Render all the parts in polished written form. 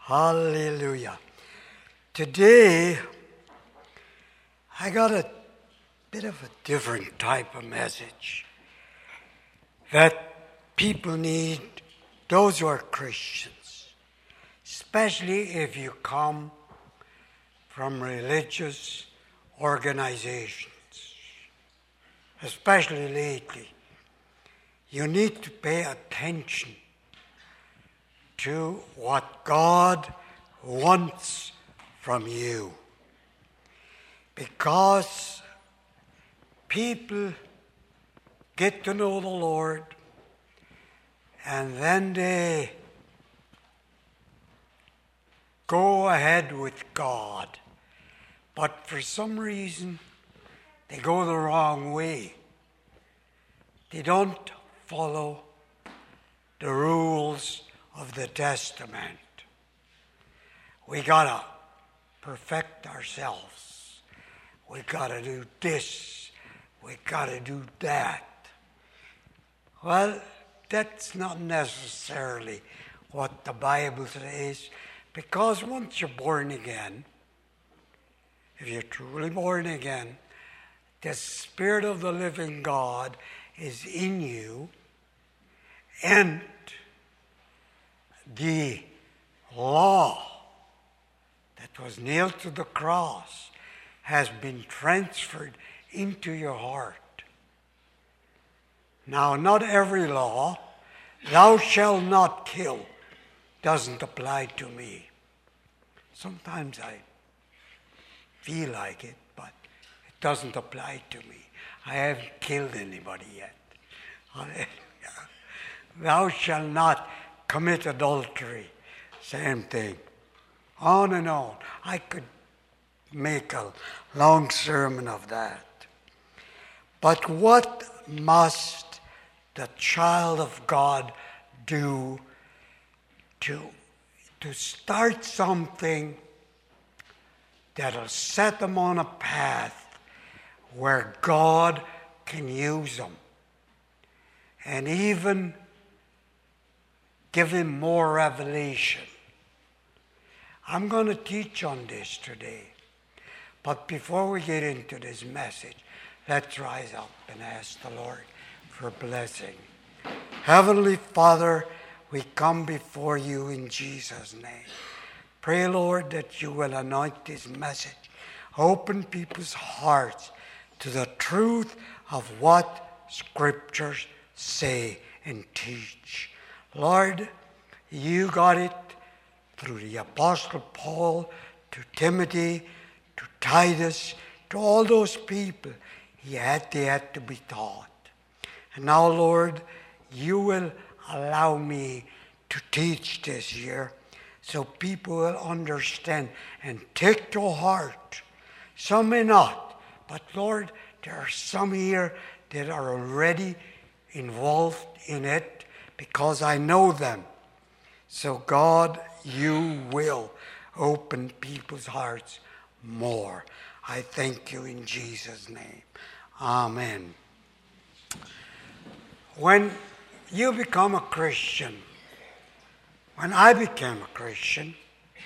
Hallelujah. Today, I got a bit of a different type of message that people need, those who are Christians, especially if you come from religious organizations, especially lately. You need to pay attention to what God wants from you. Because people get to know the Lord and then they go ahead with God. But for some reason, they go the wrong way. They don't follow the rules of the Testament. We gotta perfect ourselves. We gotta do this. We gotta do that. Well, that's not necessarily what the Bible says, because once you're born again, if you're truly born again, the Spirit of the living God is in you, and the law that was nailed to the cross has been transferred into your heart. Now, not every law, thou shalt not kill, doesn't apply to me. Sometimes I feel like it, but it doesn't apply to me. I haven't killed anybody yet. Hallelujah. Thou shalt not commit adultery. Same thing. On and on. I could make a long sermon of that. But what must the child of God do to start something that'll set them on a path where God can use them and even give him more revelation? I'm going to teach on this today. But before we get into this message, let's rise up and ask the Lord for blessing. Heavenly Father, we come before you in Jesus' name. Pray, Lord, that you will anoint this message. Open people's hearts to the truth of what Scriptures say and teach. Lord, you got it through the Apostle Paul, to Timothy, to Titus, to all those people. They had to be taught. And now, Lord, you will allow me to teach this year so people will understand and take to heart. Some may not, but Lord, there are some here that are already involved in it because I know them. So God, you will open people's hearts more. I thank you in Jesus' name. Amen. When you become a Christian, when I became a Christian,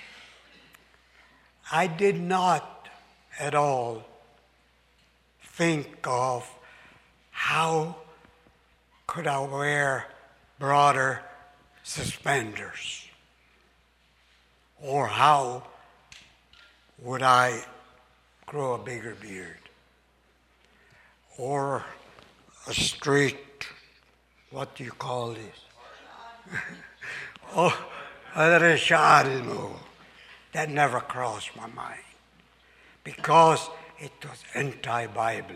I did not at all think of how could I wear broader suspenders, or how would I grow a bigger beard, or a straight, what do you call this? Oh, that never crossed my mind because it was anti-Bible.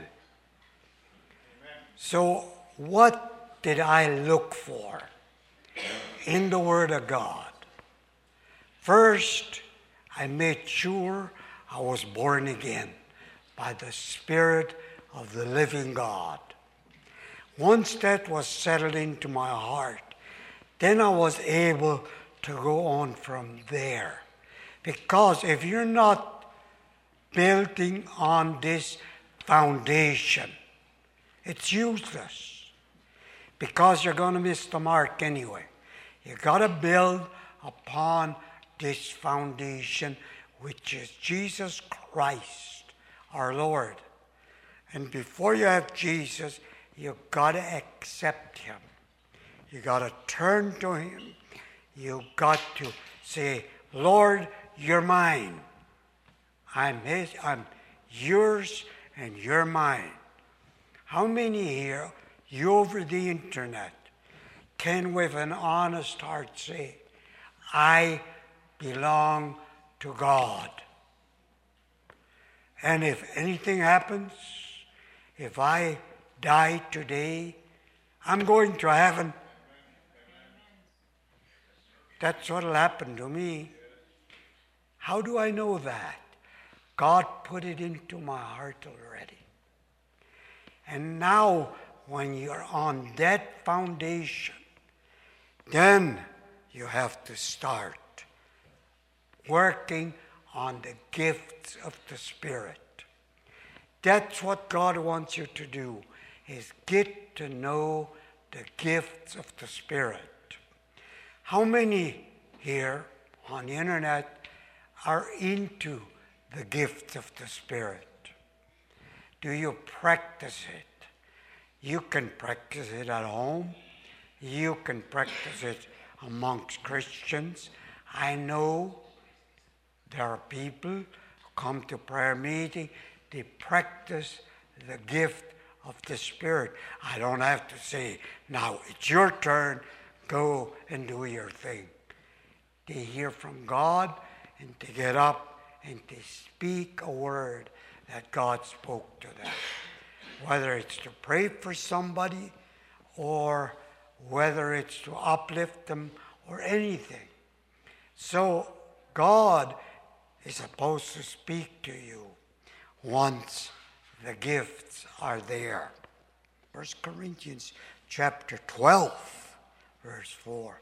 So what did I look for in the Word of God? First, I made sure I was born again by the Spirit of the living God. Once that was settled into my heart, then I was able to go on from there. Because if you're not building on this foundation, it's useless. Because you're going to miss the mark anyway. You got to build upon this foundation, which is Jesus Christ, our Lord. And before you have Jesus, you've got to accept him. You've got to turn to him. You've got to say, Lord, you're mine. I'm yours and you're mine. How many here, you over the internet, can with an honest heart say, I belong to God? And if anything happens, if I die today, I'm going to heaven. That's what will happen to me. How do I know that? God put it into my heart already. And now, when you're on that foundation, then you have to start working on the gifts of the Spirit. That's what God wants you to do, is get to know the gifts of the Spirit. How many here on the internet are into the gifts of the Spirit? Do you practice it? You can practice it at home. You can practice it amongst Christians. I know there are people who come to prayer meeting, they practice the gift of the Spirit. I don't have to say, now it's your turn, go and do your thing. They hear from God and they get up and they speak a word that God spoke to them. Whether it's to pray for somebody or whether it's to uplift them or anything. So God is supposed to speak to you once the gifts are there. 1 Corinthians chapter 12, verse 4.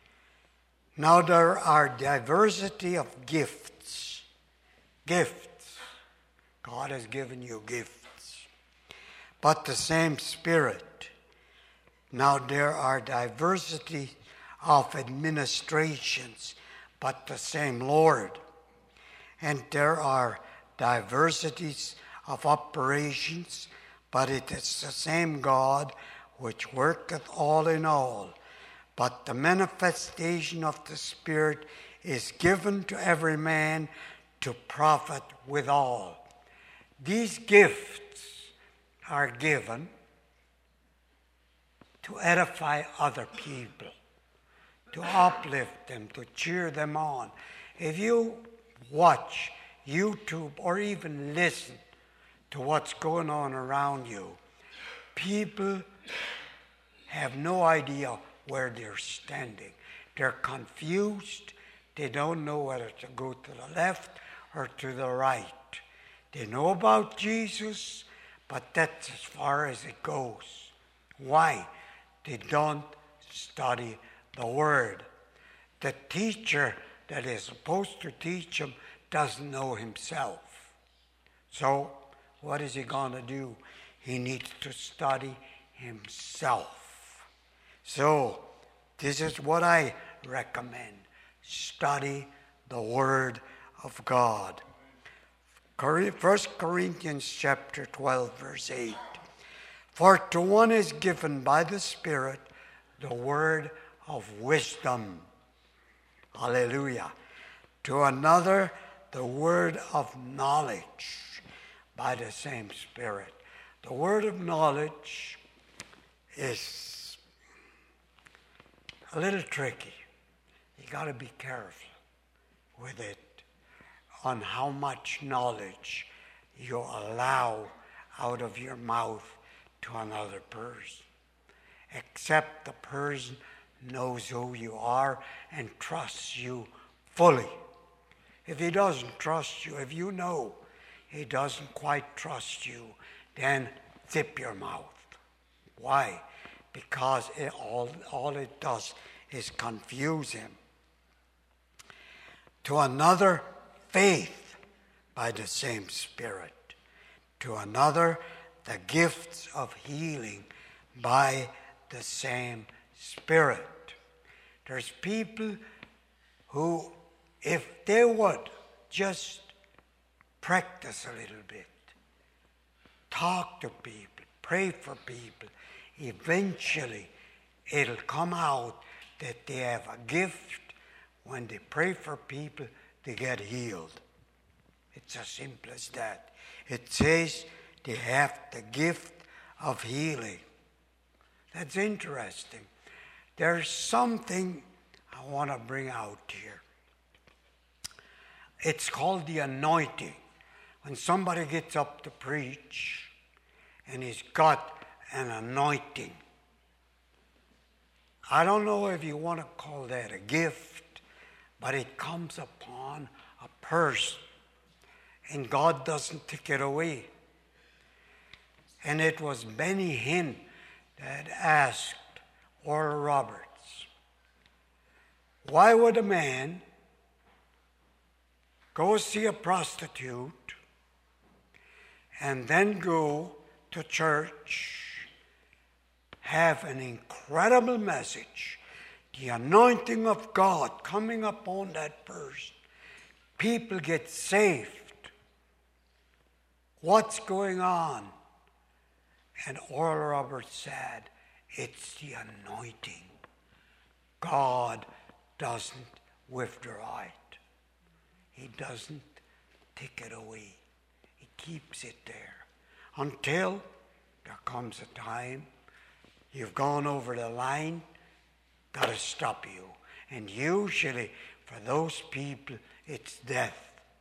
Now there are diversity of gifts. Gifts. God has given you gifts. But the same Spirit. Now there are diversity of administrations, but the same Lord. And there are diversities of operations, but it is the same God which worketh all in all. But the manifestation of the Spirit is given to every man to profit withal. These gifts are given to edify other people, to uplift them, to cheer them on. If you watch YouTube or even listen to what's going on around you, people have no idea where they're standing. They're confused. They don't know whether to go to the left or to the right. They know about Jesus, but that's as far as it goes. Why? They don't study the Word. The teacher that is supposed to teach them doesn't know himself. So what is he going to do? He needs to study himself. So this is what I recommend. Study the Word of God. 1 Corinthians chapter 12, verse 8. For to one is given by the Spirit the word of wisdom. Hallelujah. To another, the word of knowledge by the same Spirit. The word of knowledge is a little tricky. You got to be careful with it on how much knowledge you allow out of your mouth to another person. Except the person knows who you are and trusts you fully. If he doesn't trust you, if you know he doesn't quite trust you, then zip your mouth. Why? Because all it does is confuse him. To another, faith by the same Spirit. To another, the gifts of healing by the same Spirit. There's people who if they would just practice a little bit, talk to people, pray for people, eventually it'll come out that they have a gift. When they pray for people, they get healed. It's as simple as that. It says they have the gift of healing. That's interesting. There's something I want to bring out here. It's called the anointing. When somebody gets up to preach and he's got an anointing, I don't know if you want to call that a gift, but it comes upon a person, and God doesn't take it away. And it was Benny Hinn that asked Oral Roberts, why would a man go see a prostitute and then go to church, have an incredible message, the anointing of God coming upon that person, people get saved? What's going on? And Oral Roberts said, it's the anointing. God doesn't withdraw it. He doesn't take it away. He keeps it there until there comes a time you've gone over the line, got to stop you. And usually for those people, it's death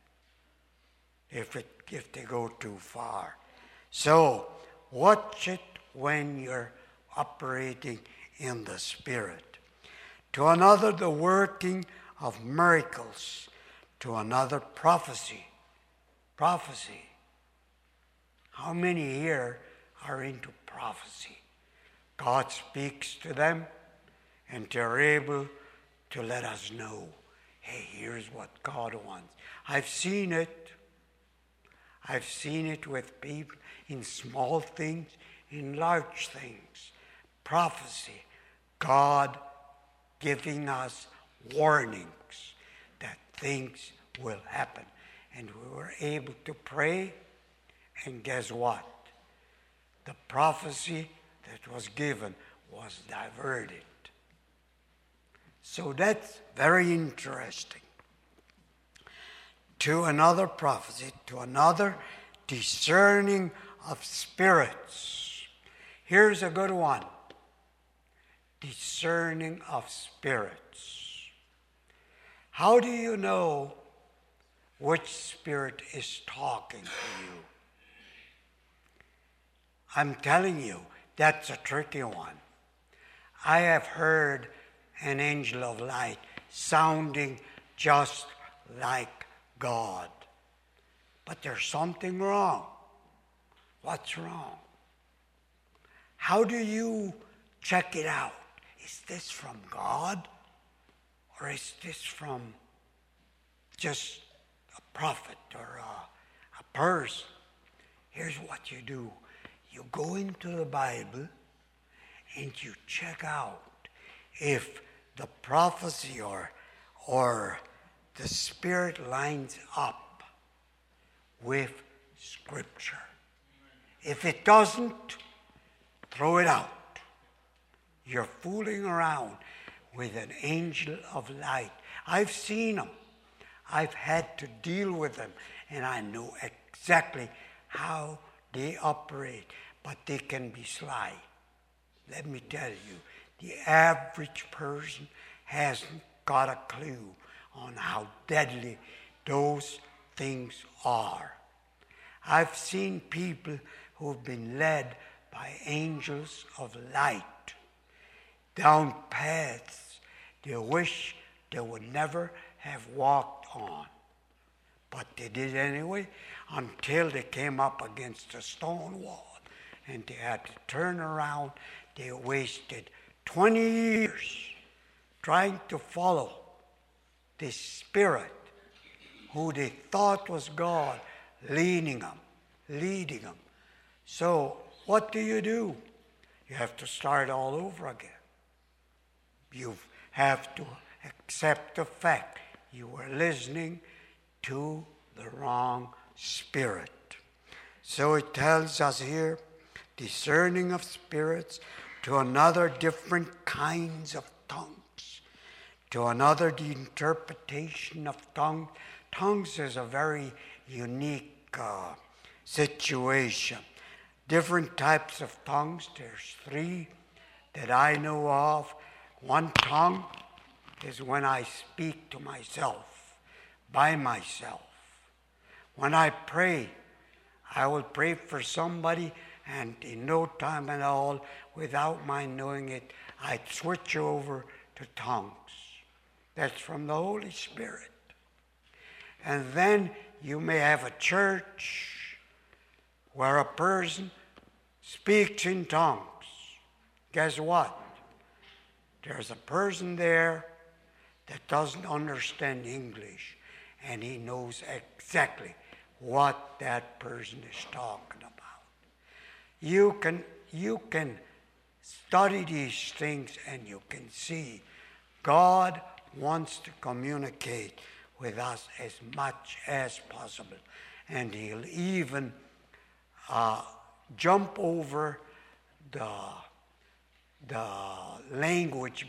if they go too far. So watch it when you're operating in the Spirit. To another, the working of miracles. To another, prophecy. Prophecy. How many here are into prophecy? God speaks to them and they're able to let us know, hey, here's what God wants. I've seen it. I've seen it with people in small things, in large things. Prophecy. God giving us warnings that things will happen. And we were able to pray, and guess what? The prophecy that was given was diverted. So that's very interesting. To another prophecy, to another discerning of spirits. Here's a good one. Discerning of spirits. How do you know which spirit is talking to you? I'm telling you, that's a tricky one. I have heard an angel of light sounding just like God. But there's something wrong. What's wrong? How do you check it out? Is this from God? Or is this from just a prophet or a person? Here's what you do. You go into the Bible and you check out if the prophecy or the Spirit lines up with Scripture. If it doesn't, throw it out. You're fooling around with an angel of light. I've seen them. I've had to deal with them, and I know exactly how they operate, but they can be sly. Let me tell you, the average person hasn't got a clue on how deadly those things are. I've seen people who've been led by angels of light down paths they wish they would never have walked on. But they did anyway until they came up against a stone wall and they had to turn around. They wasted 20 years trying to follow this spirit who they thought was God leading them. So what do? You have to start all over again. You have to accept the fact you were listening to the wrong spirit. So it tells us here, discerning of spirits, to another different kinds of tongues, to another the interpretation of tongues. Tongues is a very unique situation. Different types of tongues. There's 3 that I know of. One tongue is when I speak to myself, by myself. When I pray, I will pray for somebody, and in no time at all, without my knowing it, I'd switch over to tongues. That's from the Holy Spirit. And then you may have a church where a person speaks in tongues. Guess what? There's a person there that doesn't understand English, and he knows exactly what that person is talking about. You can study these things and you can see God wants to communicate with us as much as possible. And he'll even jump over the language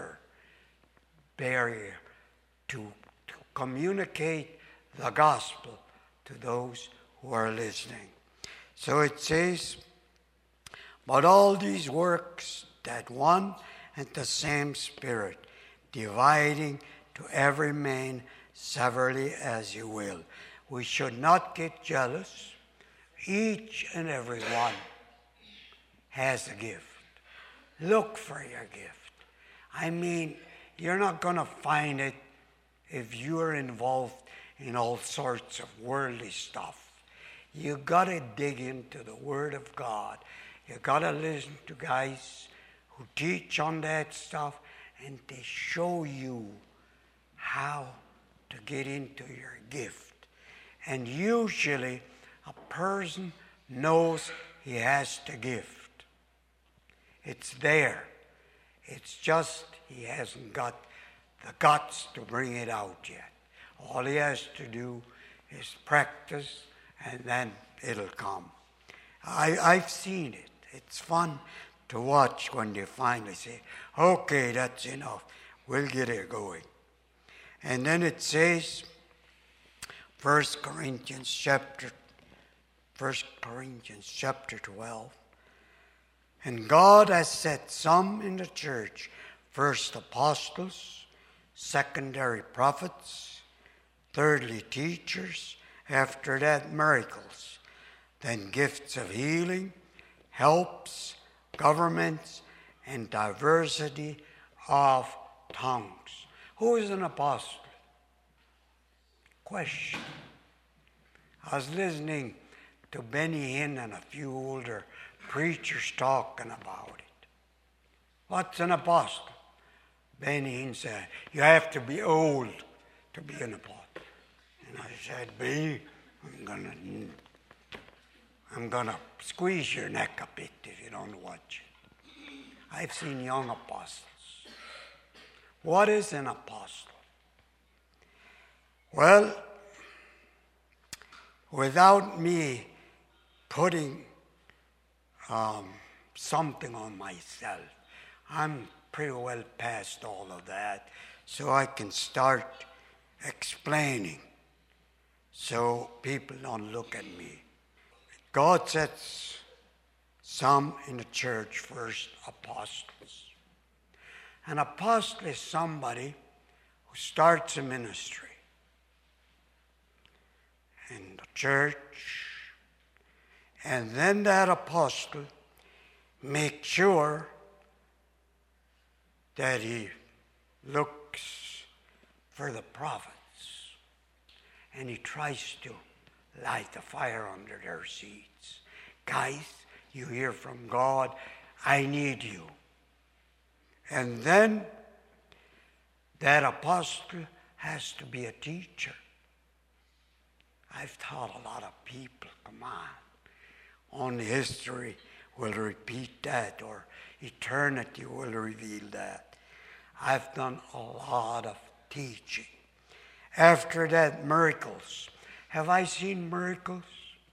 barrier to communicate the gospel to those who are listening. So it says, but all these works that one and the same Spirit, dividing to every man severally as he will. We should not get jealous. Each and every one has a gift. Look for your gift. I mean, you're not going to find it if you're involved in all sorts of worldly stuff. You got to dig into the Word of God. You got to listen to guys who teach on that stuff, and they show you how to get into your gift. And usually a person knows he has the gift. It's there. It's just he hasn't got the guts to bring it out yet. All he has to do is practice, and then it'll come. I've seen it. It's fun to watch when they finally say, okay, that's enough. We'll get it going. And then it says, 1 Corinthians chapter 12. And God has set some in the church, first apostles, secondary prophets, thirdly teachers, after that miracles, then gifts of healing, helps, governments, and diversity of tongues. Who is an apostle? Question. I was listening to Benny Hinn and a few older preachers talking about it. What's an apostle? Benny Hinn said, you have to be old to be an apostle. And I said, Benny, I'm gonna squeeze your neck a bit if you don't watch it. I've seen young apostles. What is an apostle? Well, without me putting something on myself, I'm pretty well past all of that, so I can start explaining so people don't look at me. God sets some in the church first, apostles. An apostle is somebody who starts a ministry in the church, and then that apostle makes sure that he looks for the prophets, and he tries to light the fire under their seats. Guys, you hear from God, I need you. And then that apostle has to be a teacher. I've taught a lot of people, come on. Only history will repeat that, or eternity will reveal that. I've done a lot of teaching. After that, miracles. Have I seen miracles?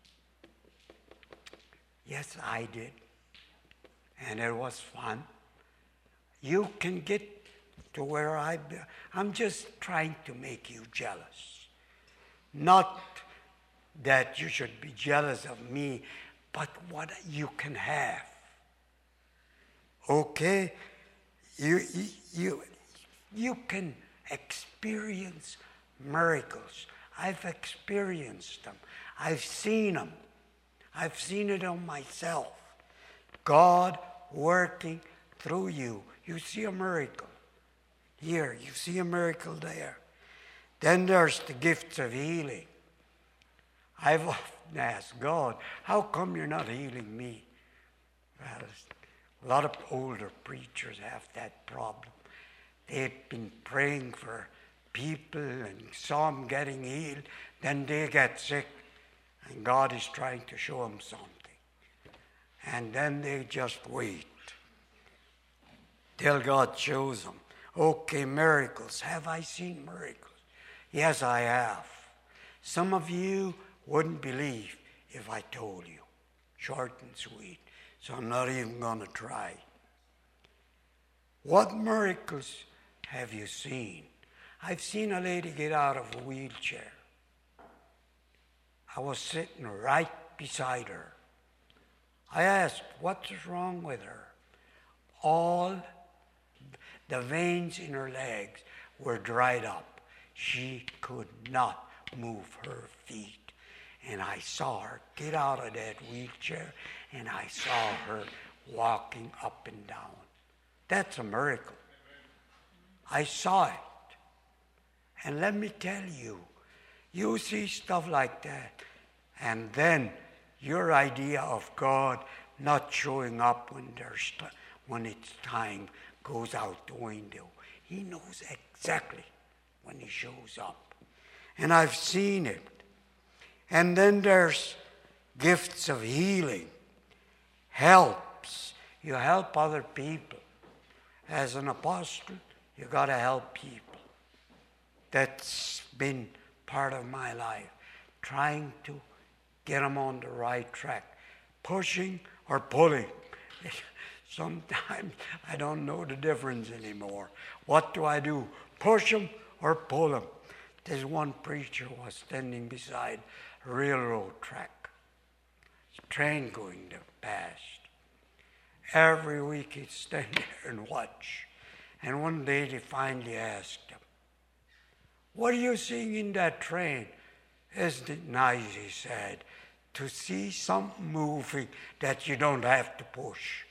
Yes, I did. And it was fun. You can get to where I'm just trying to make you jealous. Not that you should be jealous of me, but what you can have. Okay? You can experience miracles. I've experienced them. I've seen them. I've seen it on myself. God working through you. You see a miracle here. You see a miracle there. Then there's the gifts of healing. I've often asked God, how come you're not healing me? Well, a lot of older preachers have that problem. They've been praying for people and saw them getting healed. Then they get sick. And God is trying to show them something. And then they just wait till God shows them. Okay, miracles. Have I seen miracles? Yes, I have. Some of you wouldn't believe if I told you. Short and sweet. So I'm not even going to try. What miracles have you seen? I've seen a lady get out of a wheelchair. I was sitting right beside her. I asked, what's wrong with her? All the veins in her legs were dried up. She could not move her feet. And I saw her get out of that wheelchair, and I saw her walking up and down. That's a miracle. I saw it. And let me tell you, you see stuff like that, and then your idea of God not showing up when it's time goes out the window. He knows exactly when he shows up. And I've seen it. And then there's gifts of healing, helps. You help other people. As an apostle, you got to help people. That's been part of my life, trying to get them on the right track, pushing or pulling. Sometimes I don't know the difference anymore. What do? Push them or pull them? There's one preacher was standing beside a railroad track. There's a train going past. Every week he'd stand there and watch. And one day they finally asked him, what are you seeing in that train? Isn't it nice, he said, to see something moving that you don't have to push?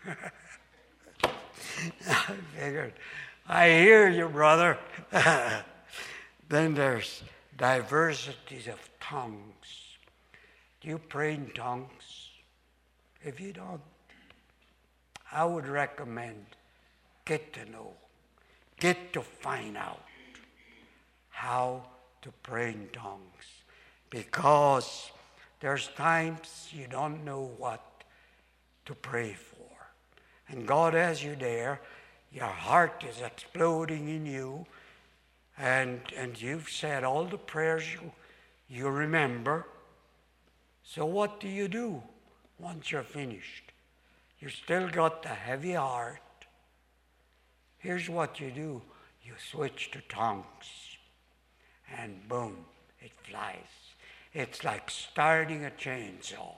I figured, I hear you, brother. Then there's diversities of tongues. Do you pray in tongues? If you don't, I would recommend get to know, get to find out how to pray in tongues. Because there's times you don't know what to pray for. And God has you there. Your heart is exploding in you. And you've said all the prayers you remember. So what do you do once you're finished? You still got the heavy heart. Here's what you do. You switch to tongues. And boom, it flies. It's like starting a chainsaw.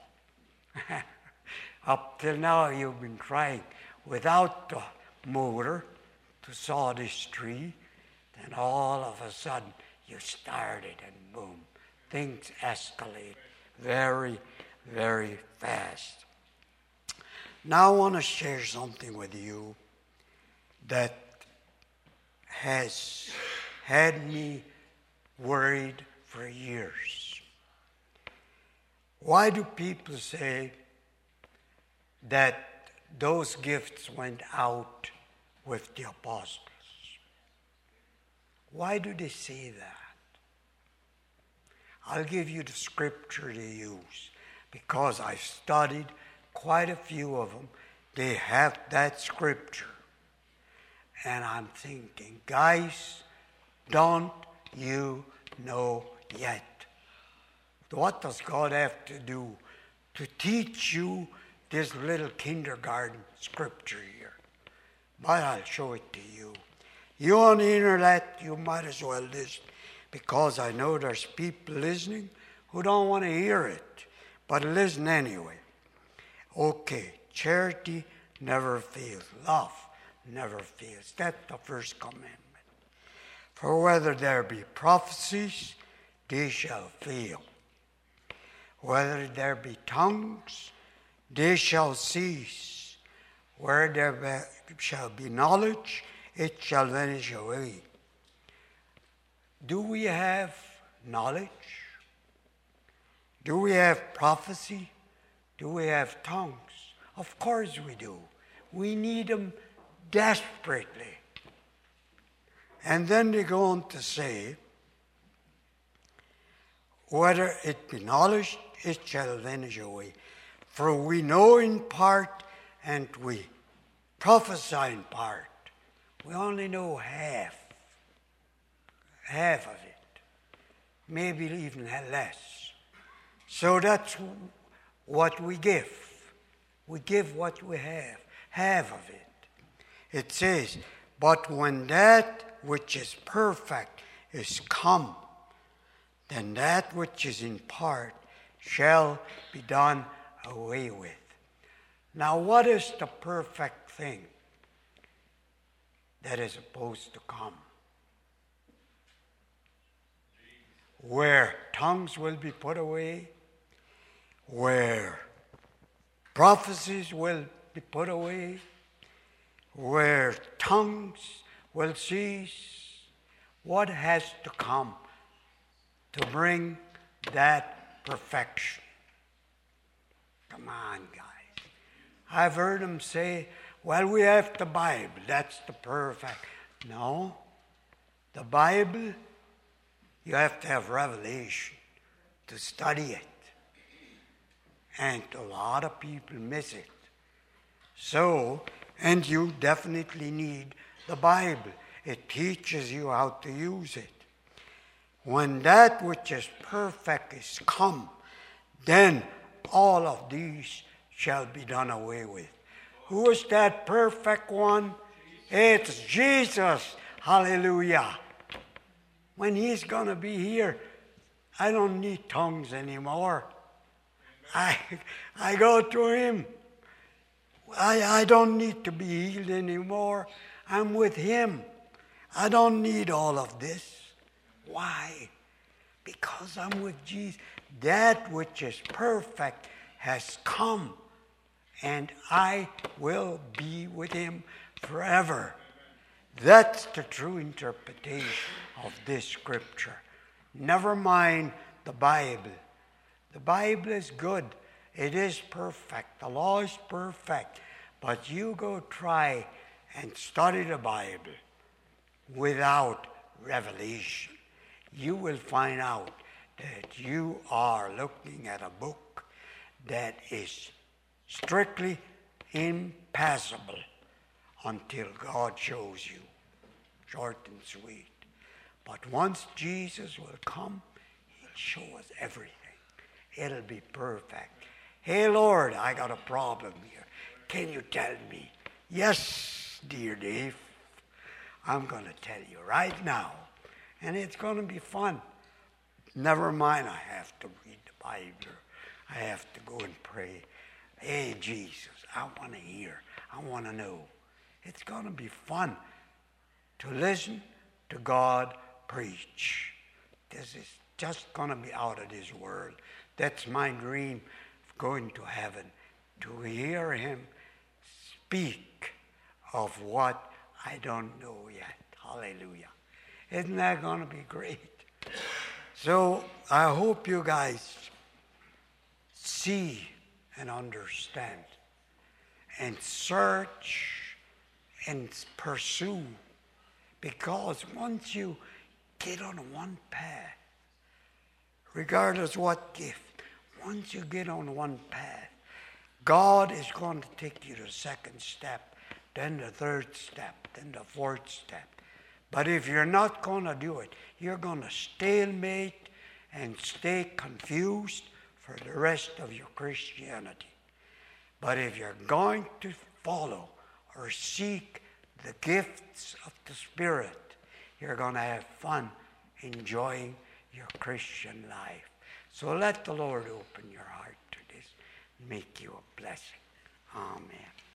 Up till now, you've been trying without the motor to saw this tree. Then all of a sudden, you started and boom, things escalate very, very fast. Now I want to share something with you that has had me worried for years. Why do people say that those gifts went out with the apostles? Why do they say that? I'll give you the scripture to use because I've studied quite a few of them. They have that scripture. And I'm thinking, guys, don't you know yet. What does God have to do to teach you this little kindergarten scripture here? But I'll show it to you. You on the internet, you might as well listen, because I know there's people listening who don't want to hear it, but listen anyway. Okay, charity never fails. Love never fails. That's the first commandment. For whether there be prophecies, they shall fail. Whether there be tongues, they shall cease. Where there shall be knowledge, it shall vanish away. Do we have knowledge? Do we have prophecy? Do we have tongues? Of course we do. We need them desperately. And then they go on to say, whether it be knowledge, it shall vanish away. For we know in part, and we prophesy in part. We only know half of it, maybe even less. So that's what we give. We give what we have, half of it. It says, but when that which is perfect is come, then that which is in part shall be done away with. Now, what is the perfect thing that is supposed to come? Where tongues will be put away, where prophecies will be put away, where tongues will cease. What has to come to bring that perfection? Come on, guys. I've heard them say, well, we have the Bible. That's the perfect. No. The Bible, you have to have revelation to study it. And a lot of people miss it. So, and you definitely need the Bible. It teaches you how to use it. When that which is perfect is come, then all of these shall be done away with. Who is that perfect one? It's Jesus. Hallelujah. When he's going to be here, I don't need tongues anymore. I go to him. I don't need to be healed anymore. I'm with him. I don't need all of this. Why? Because I'm with Jesus. That which is perfect has come, and I will be with him forever. That's the true interpretation of this scripture. Never mind the Bible. The Bible is good. It is perfect. The law is perfect. But you go try and study the Bible without revelation. You will find out that you are looking at a book that is strictly impassable until God shows you. Short and sweet. But once Jesus will come, he'll show us everything. It'll be perfect. Hey, Lord, I got a problem here. Can you tell me? Yes, dear Dave. I'm going to tell you right now. And it's going to be fun. Never mind, I have to read the Bible. I have to go and pray. Hey, Jesus, I want to hear. I want to know. It's going to be fun to listen to God preach. This is just going to be out of this world. That's my dream of going to heaven, to hear him speak of what I don't know yet. Hallelujah. Isn't that going to be great? So I hope you guys see and understand and search and pursue, because once you get on one path, regardless what gift, once you get on one path, God is going to take you to the second step, then the third step, then the fourth step. But if you're not going to do it, you're going to stalemate and stay confused for the rest of your Christianity. But if you're going to follow or seek the gifts of the Spirit, you're going to have fun enjoying your Christian life. So let the Lord open your heart to this and make you a blessing. Amen.